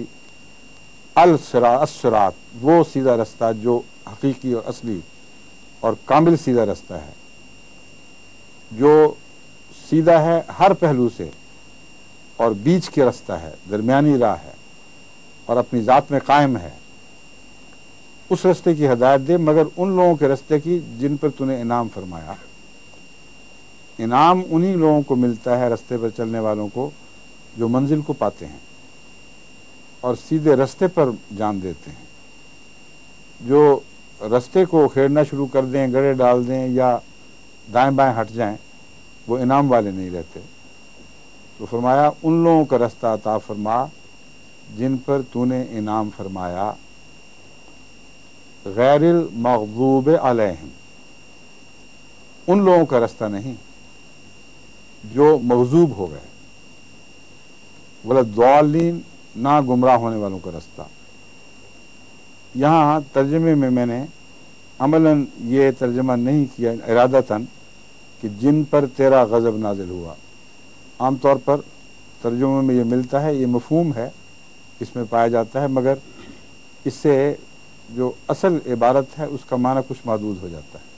الصراط، وہ سیدھا رستہ جو حقیقی اور اصلی اور کامل سیدھا رستہ ہے، جو سیدھا ہے ہر پہلو سے اور بیچ کے رستہ ہے، درمیانی راہ ہے اور اپنی ذات میں قائم ہے۔ اس رستے کی ہدایت دے، مگر ان لوگوں کے رستے کی جن پر تو نے انعام فرمایا۔ انعام انہی لوگوں کو ملتا ہے رستے پر چلنے والوں کو جو منزل کو پاتے ہیں اور سیدھے رستے پر جان دیتے ہیں۔ جو رستے کو کھیڑنا شروع کر دیں، گڑے ڈال دیں یا دائیں بائیں ہٹ جائیں، وہ انعام والے نہیں رہتے۔ تو فرمایا ان لوگوں کا رستہ عطا فرما جن پر تو نے انعام فرمایا، غیر المغضوب علیہم، ان لوگوں کا رستہ نہیں جو مغضوب ہو گئے، وَلَا-الضَّالِّينَ، نہ گمراہ ہونے والوں کا رستہ۔ یہاں ترجمے میں میں نے عملاً یہ ترجمہ نہیں کیا ارادتاً کہ جن پر تیرا غضب نازل ہوا۔ عام طور پر ترجمے میں یہ ملتا ہے، یہ مفہوم ہے، اس میں پایا جاتا ہے، مگر اس سے جو اصل عبارت ہے اس کا معنی کچھ محدود ہو جاتا ہے۔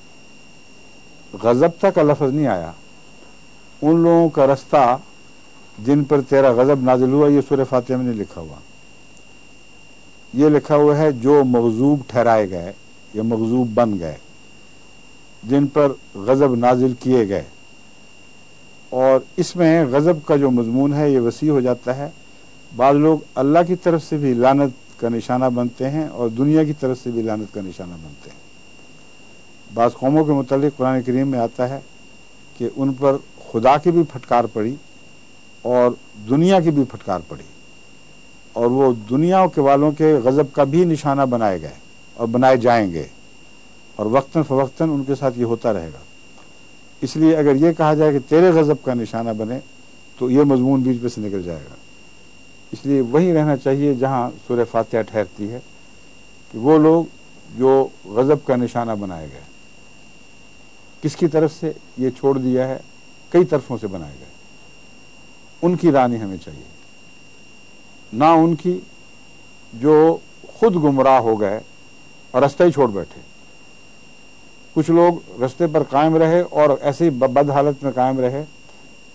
غضب تک کا لفظ نہیں آیا، ان لوگوں کا رستہ جن پر تیرا غضب نازل ہوا، یہ سورہ فاتحہ میں نہیں لکھا ہوا، یہ لکھا ہوا ہے جو مغضوب ٹھہرائے گئے یا مغضوب بن گئے، جن پر غضب نازل کیے گئے۔ اور اس میں غضب کا جو مضمون ہے یہ وسیع ہو جاتا ہے۔ بعض لوگ اللہ کی طرف سے بھی لعنت کا نشانہ بنتے ہیں اور دنیا کی طرف سے بھی لعنت کا نشانہ بنتے ہیں۔ بعض قوموں کے متعلق قرآن کریم میں آتا ہے کہ ان پر خدا کی بھی پھٹکار پڑی اور دنیا کی بھی پھٹکار پڑی، اور وہ دنیا کے والوں کے غضب کا بھی نشانہ بنائے گئے اور بنائے جائیں گے، اور وقتاً فوقتاً ان کے ساتھ یہ ہوتا رہے گا۔ اس لیے اگر یہ کہا جائے کہ تیرے غضب کا نشانہ بنے تو یہ مضمون بیچ میں سے نکل جائے گا۔ اس لیے وہی رہنا چاہیے جہاں سورہ فاتحہ ٹھہرتی ہے، کہ وہ لوگ جو غضب کا نشانہ بنائے گئے، کس کی طرف سے یہ چھوڑ دیا ہے، کئی طرفوں سے بنائے گئے، ان کی رانی ہمیں چاہیے، نہ ان کی جو خود گمراہ ہو گئے اور رستہ ہی چھوڑ بیٹھے۔ کچھ لوگ رستے پر قائم رہے اور ایسے ہی بد حالت میں قائم رہے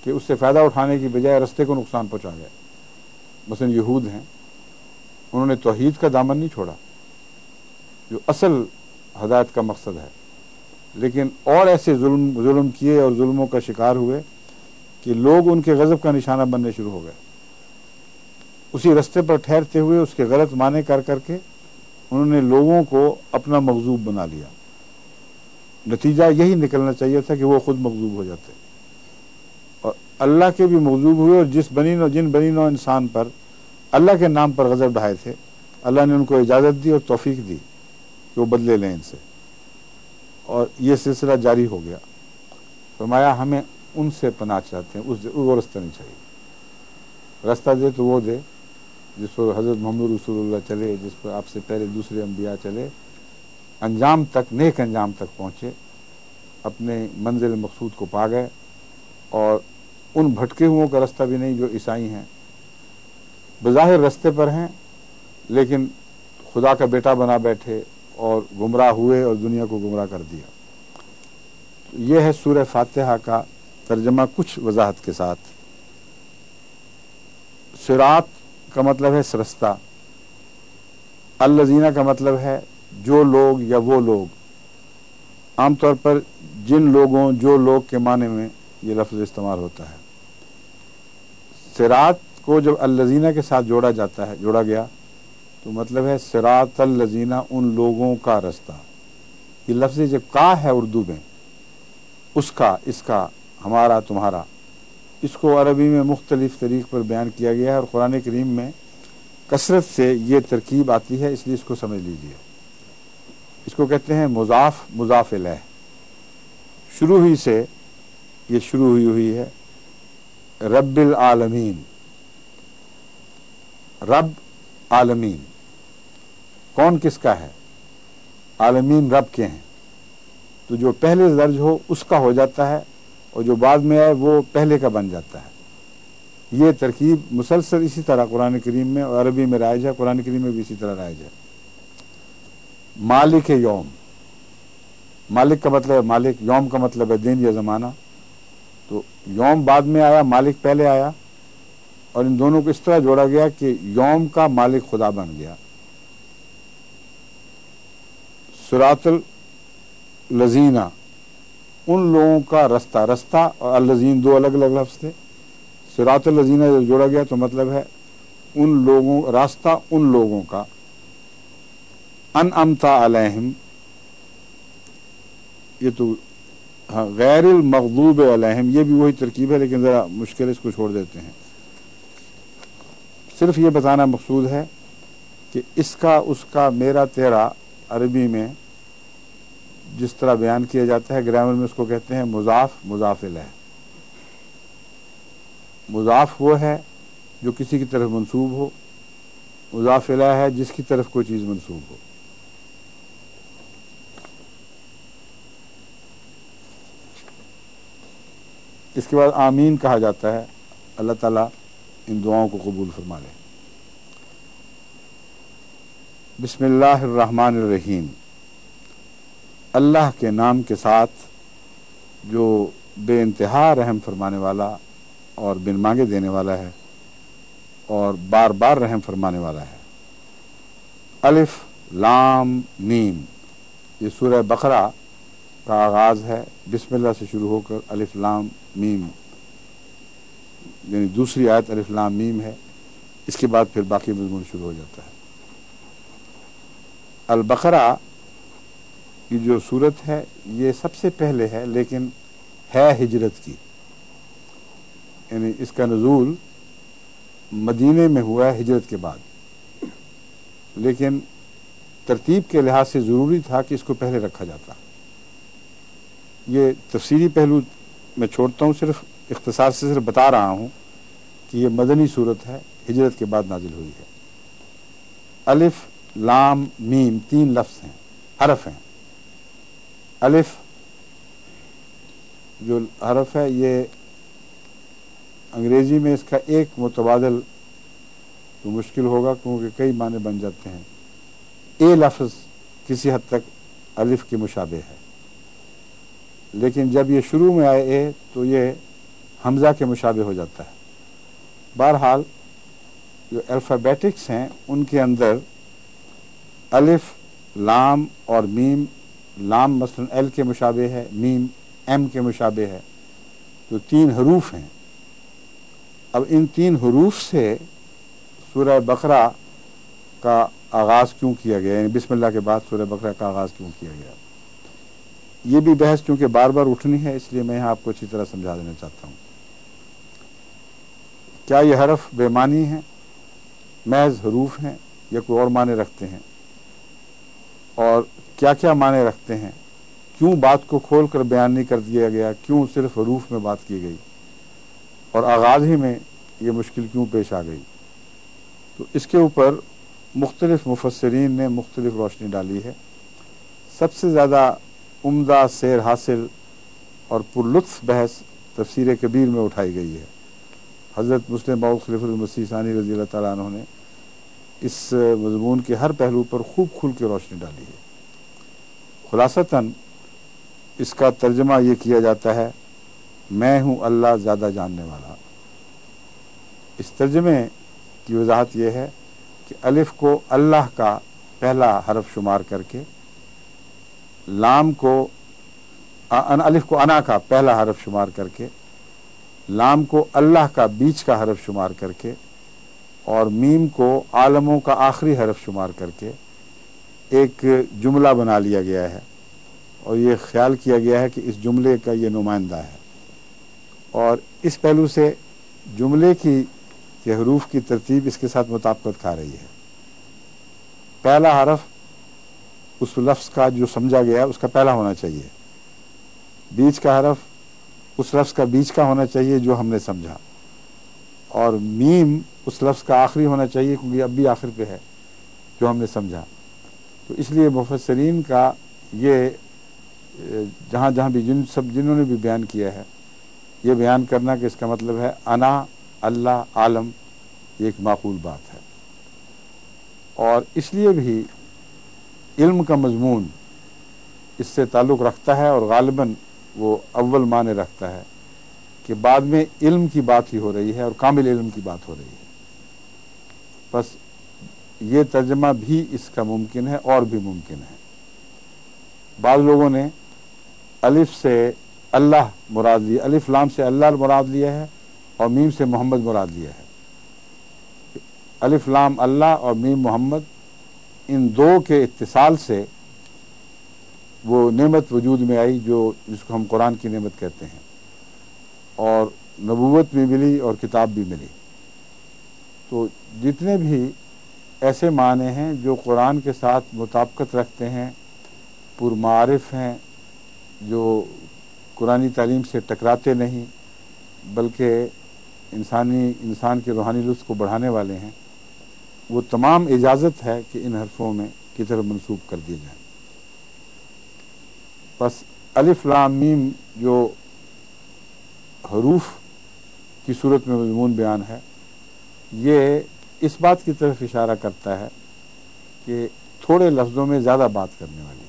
کہ اس سے فائدہ اٹھانے کی بجائے رستے کو نقصان پہنچا گئے. مثلا یہود ہیں، انہوں نے توحید کا دامن نہیں چھوڑا جو اصل ہدایت کا مقصد ہے، لیکن اور ایسے ظلم ظلم کیے اور ظلموں کا شکار ہوئے کہ لوگ ان کے غضب کا نشانہ بننے شروع ہو گئے. اسی رستے پر ٹھہرتے ہوئے اس کے غلط معنی کر کر کے انہوں نے لوگوں کو اپنا مغضوب بنا لیا. نتیجہ یہی نکلنا چاہیے تھا کہ وہ خود مغضوب ہو جاتے اور اللہ کے بھی مغضوب ہوئے، اور جس بنی نو جن بنی نو انسان پر اللہ کے نام پر غضب ڈھائے تھے، اللہ نے ان کو اجازت دی اور توفیق دی کہ وہ بدلے لیں ان سے، اور یہ سلسلہ جاری ہو گیا. فرمایا ہمیں ان سے پناہ چاہتے ہیں، اس وہ رستہ نہیں چاہیے. رستہ دے تو وہ دے جس پر حضرت محمد رسول اللہ چلے، جس پر آپ سے پہلے دوسرے انبیاء چلے، انجام تک، نیک انجام تک پہنچے، اپنے منزل مقصود کو پا گئے. اور ان بھٹکے ہوئوں کا رستہ بھی نہیں جو عیسائی ہیں، بظاہر رستے پر ہیں لیکن خدا کا بیٹا بنا بیٹھے اور گمراہ ہوئے اور دنیا کو گمراہ کر دیا. یہ ہے سورہ فاتحہ کا ترجمہ کچھ وضاحت کے ساتھ. صراط کا مطلب ہے رستہ، الذین کا مطلب ہے جو لوگ یا وہ لوگ. عام طور پر جن لوگوں، جو لوگ کے معنی میں یہ لفظ استعمال ہوتا ہے. صراط کو جب الذین کے ساتھ جوڑا جاتا ہے، جوڑا گیا تو مطلب ہے صراط الذین، ان لوگوں کا رستہ. یہ لفظ جب کا ہے اردو میں، اس کا، اس کا، ہمارا، تمہارا، اس کو عربی میں مختلف طریق پر بیان کیا گیا ہے، اور قرآن کریم میں کثرت سے یہ ترکیب آتی ہے، اس لیے اس کو سمجھ لیجیے. اس کو کہتے ہیں مضاف مضاف الیہ. شروع ہی سے یہ شروع ہوئی ہوئی ہے رب العالمین. رب عالمین کون کس کا ہے؟ عالمین رب کے ہیں. تو جو پہلے درج ہو اس کا ہو جاتا ہے، اور جو بعد میں آئے وہ پہلے کا بن جاتا ہے. یہ ترکیب مسلسل اسی طرح قرآن کریم میں اور عربی میں رائج ہے، قرآن کریم میں بھی اسی طرح رائج ہے. مالک یوم، مالک کا مطلب ہے مالک، یوم کا مطلب ہے دن یا زمانہ. تو یوم بعد میں آیا، مالک پہلے آیا، اور ان دونوں کو اس طرح جوڑا گیا کہ یوم کا مالک خدا بن گیا. صراط الذین، ان لوگوں کا رستہ. رستہ اور الذین دو الگ الگ لفظ تھے. صراط الذین جب جوڑا گیا تو مطلب ہے ان لوگوں، راستہ ان لوگوں کا. انعمت علیہم، یہ تو ہاں غیر المغضوب علیہم، یہ بھی وہی ترکیب ہے لیکن ذرا مشکل، اس کو چھوڑ دیتے ہیں. صرف یہ بتانا مقصود ہے کہ اس کا، اس کا، میرا، تیرا عربی میں جس طرح بیان کیا جاتا ہے گرامر میں اس کو کہتے ہیں مضاف مضاف الیہ. مضاف وہ ہے جو کسی کی طرف منسوب ہو، مضاف الیہ ہے جس کی طرف کوئی چیز منسوب ہو. اس کے بعد آمین کہا جاتا ہے. اللہ تعالیٰ ان دعاؤں کو قبول فرما لے. بسم اللہ الرحمن الرحیم، اللہ کے نام کے ساتھ جو بے انتہا رحم فرمانے والا اور بن مانگے دینے والا ہے اور بار بار رحم فرمانے والا ہے. الف لام میم، یہ سورہ بقرہ کا آغاز ہے. بسم اللہ سے شروع ہو کر الف لام میم، یعنی دوسری آیت الف لام میم ہے. اس کے بعد پھر باقی مضمون شروع ہو جاتا ہے. البقرہ کی جو صورت ہے یہ سب سے پہلے ہے، لیکن ہے ہجرت کی، یعنی اس کا نزول مدینے میں ہوا ہے ہجرت کے بعد، لیکن ترتیب کے لحاظ سے ضروری تھا کہ اس کو پہلے رکھا جاتا. یہ تفصیلی پہلو میں چھوڑتا ہوں، صرف اختصار سے صرف بتا رہا ہوں کہ یہ مدنی صورت ہے، ہجرت کے بعد نازل ہوئی ہے. الف لام میم تین لفظ ہیں، حرف ہیں. الف جو حرف ہے یہ انگریزی میں اس کا ایک متبادل تو مشکل ہوگا کیونکہ کئی معنی بن جاتے ہیں. اے لفظ کسی حد تک الف کے مشابہ ہے، لیکن جب یہ شروع میں آئے اے تو یہ حمزہ کے مشابہ ہو جاتا ہے۔ بہرحال جو الفابیٹکس ہیں ان کے اندر الف، لام اور میم، لام مثلا ایل کے مشابہ ہے، میم ایم کے مشابہ ہے، جو تین حروف ہیں۔ اب ان تین حروف سے سورہ بقرہ کا آغاز کیوں کیا گیا، یعنی بسم اللہ کے بعد سورہ بقرہ کا آغاز کیوں کیا گیا، یہ بھی بحث چونکہ بار بار اٹھنی ہے، اس لیے میں یہاں آپ کو اچھی طرح سمجھا دینا چاہتا ہوں۔ کیا یہ حرف بے معنی ہیں، محض حروف ہیں، یا کوئی اور معنی رکھتے ہیں، اور کیا کیا معنی رکھتے ہیں، کیوں بات کو کھول کر بیان نہیں کر دیا گیا، کیوں صرف حروف میں بات کی گئی، اور آغاز ہی میں یہ مشکل کیوں پیش آ گئی؟ تو اس کے اوپر مختلف مفسرین نے مختلف روشنی ڈالی ہے۔ سب سے زیادہ عمدہ سیر حاصل اور پرلطف بحث تفسیر کبیر میں اٹھائی گئی ہے۔ حضرت مسلم موعود خلیفۃ المسیح ثانی رضی اللہ تعالیٰ عنہ نے اس مضمون کے ہر پہلو پر خوب کھل کے روشنی ڈالی ہے۔ خلاصتاً اس کا ترجمہ یہ کیا جاتا ہے، میں ہوں اللہ زیادہ جاننے والا۔ اس ترجمے کی وضاحت یہ ہے کہ الف کو اللہ کا پہلا حرف شمار کر کے، لام کو الف کو انا کا پہلا حرف شمار کر کے، لام کو اللہ کا بیچ کا حرف شمار کر کے، اور میم کو عالموں کا آخری حرف شمار کر کے ایک جملہ بنا لیا گیا ہے، اور یہ خیال کیا گیا ہے کہ اس جملے کا یہ نمائندہ ہے، اور اس پہلو سے جملے کی کہ حروف کی ترتیب اس کے ساتھ مطابقت کھا رہی ہے۔ پہلا حرف اس لفظ کا جو سمجھا گیا ہے اس کا پہلا ہونا چاہیے، بیچ کا حرف اس لفظ کا بیچ کا ہونا چاہیے جو ہم نے سمجھا، اور میم اس لفظ کا آخری ہونا چاہیے کیونکہ اب بھی آخر پہ ہے جو ہم نے سمجھا۔ تو اس لیے مفسرین کا یہ جہاں جہاں بھی جن سب جنہوں نے بھی بیان کیا ہے، یہ بیان کرنا کہ اس کا مطلب ہے انا، اللہ، عالم، یہ ایک معقول بات ہے۔ اور اس لیے بھی علم کا مضمون اس سے تعلق رکھتا ہے، اور غالباً وہ اول معنی رکھتا ہے کہ بعد میں علم کی بات ہی ہو رہی ہے اور کامل علم کی بات ہو رہی ہے۔ بس یہ ترجمہ بھی اس کا ممکن ہے اور بھی ممکن ہے۔ بعض لوگوں نے الف سے اللہ مراد لیا، الف لام سے اللہ مراد لیا ہے اور میم سے محمد مراد لیا ہے۔ الف لام اللہ اور میم محمد، ان دو کے اتصال سے وہ نعمت وجود میں آئی جو جس کو ہم قرآن کی نعمت کہتے ہیں، اور نبوت بھی ملی اور کتاب بھی ملی۔ تو جتنے بھی ایسے معنی ہیں جو قرآن کے ساتھ مطابقت رکھتے ہیں، پرمعارف ہیں، جو قرآنی تعلیم سے ٹکراتے نہیں بلکہ انسانی انسان کے روحانی لطف کو بڑھانے والے ہیں، وہ تمام اجازت ہے کہ ان حرفوں میں کی طرف منسوب کر دیے جائیں۔ بس الف لام میم جو حروف کی صورت میں مضمون بیان ہے، یہ اس بات کی طرف اشارہ کرتا ہے کہ تھوڑے لفظوں میں زیادہ بات کرنے والی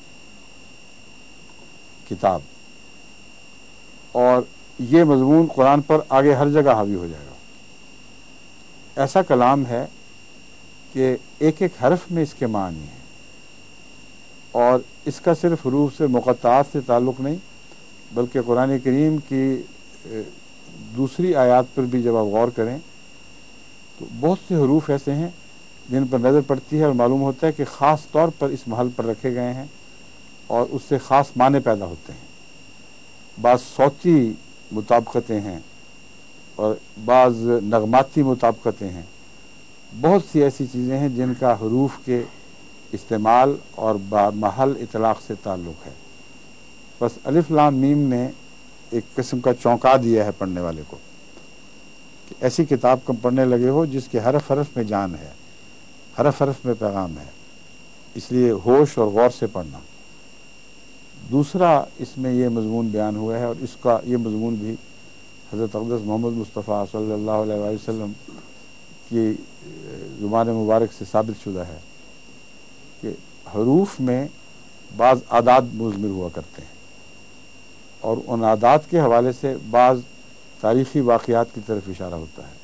کتاب، اور یہ مضمون قرآن پر آگے ہر جگہ حاوی ہو جائے گا۔ ایسا کلام ہے کہ ایک ایک حرف میں اس کے معنی ہیں، اور اس کا صرف حروف سے مقطعات سے تعلق نہیں بلکہ قرآن کریم کی دوسری آیات پر بھی جب آپ غور کریں تو بہت سے حروف ایسے ہیں جن پر نظر پڑتی ہے اور معلوم ہوتا ہے کہ خاص طور پر اس محل پر رکھے گئے ہیں اور اس سے خاص معنی پیدا ہوتے ہیں۔ بعض صوتی مطابقتیں ہیں اور بعض نغماتی مطابقتیں ہیں، بہت سی ایسی چیزیں ہیں جن کا حروف کے استعمال اور محل اطلاق سے تعلق ہے۔ بس الف لام میم نے ایک قسم کا چونکا دیا ہے پڑھنے والے کو کہ ایسی کتاب کم پڑھنے لگے ہو جس کے حرف حرف میں جان ہے، حرف حرف میں پیغام ہے، اس لیے ہوش اور غور سے پڑھنا۔ دوسرا اس میں یہ مضمون بیان ہوا ہے، اور اس کا یہ مضمون بھی حضرت اقدس محمد مصطفیٰ صلی اللہ علیہ وآلہ وسلم کی زبان مبارک سے ثابت شدہ ہے کہ حروف میں بعض اعداد مضمر ہوا کرتے ہیں، اور ان اعداد کے حوالے سے بعض تاریخی واقعات کی طرف اشارہ ہوتا ہے.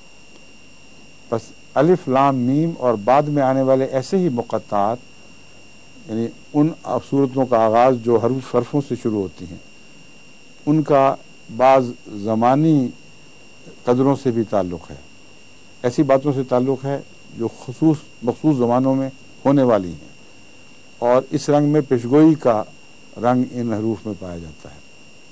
بس الف لام میم اور بعد میں آنے والے ایسے ہی مقطعات، یعنی ان صورتوں کا آغاز جو حروف حرفوں سے شروع ہوتی ہیں، ان کا بعض زمانی قدروں سے بھی تعلق ہے، ایسی باتوں سے تعلق ہے جو خصوص مخصوص زمانوں میں ہونے والی ہیں، اور اس رنگ میں پیشگوئی کا رنگ ان حروف میں پایا جاتا ہے.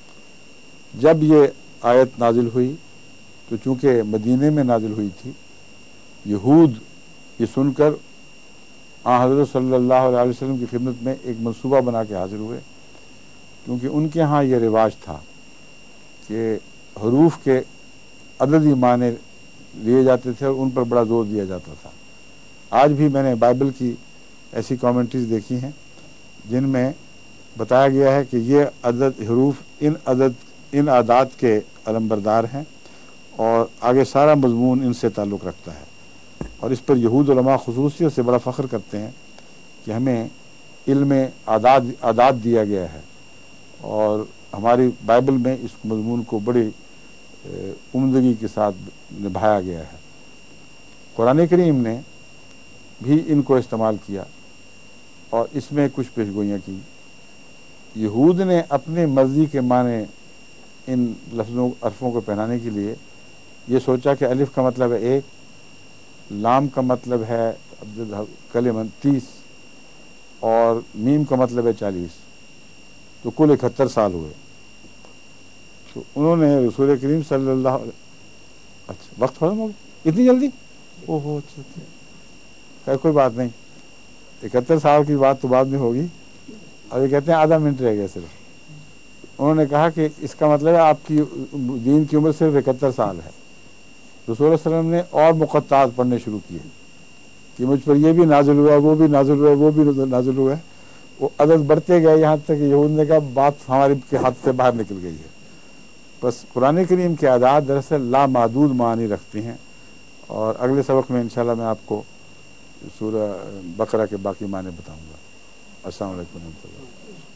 جب یہ آیت نازل ہوئی تو چونکہ مدینے میں نازل ہوئی تھی، یہود یہ سن کر آن حضرت صلی اللہ علیہ وسلم کی خدمت میں ایک منصوبہ بنا کے حاضر ہوئے، کیونکہ ان کے ہاں یہ رواج تھا کہ حروف کے عددی معنی لیے جاتے تھے اور ان پر بڑا زور دیا جاتا تھا. آج بھی میں نے بائبل کی ایسی کامنٹریز دیکھی ہیں جن میں بتایا گیا ہے کہ یہ عدد حروف ان عدد ان اعداد کے علمبردار ہیں، اور آگے سارا مضمون ان سے تعلق رکھتا ہے. اور اس پر یہود علماء خصوصیت سے بڑا فخر کرتے ہیں کہ ہمیں علم اعداد اعداد دیا گیا ہے، اور ہماری بائبل میں اس مضمون کو بڑی عمدگی کے ساتھ نبھایا گیا ہے. قرآن کریم نے بھی ان کو استعمال کیا اور اس میں کچھ پیشگوئیاں کی. یہود نے اپنے مرضی کے معنی ان لفظوں حرفوں کو پہنانے کے لیے یہ سوچا کہ الف کا مطلب ہے ایک، لام کا مطلب ہے کلمہ تیس، اور میم کا مطلب ہے چالیس، تو کل اکہتر سال ہوئے. تو انہوں نے رسول کریم صلی اللہ علیہ اچھا وقت ختم ہو گیا اتنی جلدی؟ او ہو اچھا اچھا خیر کوئی بات نہیں، اکہتر سال کی بات تو بعد میں ہوگی. ابھی کہتے ہیں آدھا منٹ رہ گیا صرف. انہوں نے کہا کہ اس کا مطلب ہے آپ کی دین کی عمر صرف اکہتر سال ہے. رسول اللہ علیہ وسلم نے اور مقطعات پڑھنے شروع کیے کہ مجھ پر یہ بھی نازل ہوا، وہ بھی نازل ہوا، وہ بھی نازل ہوا ہے. وہ عدد بڑھتے گئے یہاں تک کہ یہود نے کہا بات ہمارے کے ہاتھ سے باہر نکل گئی ہے. بس قرآن کریم کے اعداد دراصل لامحدود معانی رکھتے ہیں، اور اگلے سبق میں انشاءاللہ میں آپ کو سورہ بقرہ کے باقی معنی بتاؤں گا. السلام علیکم و رحمۃ اللہ.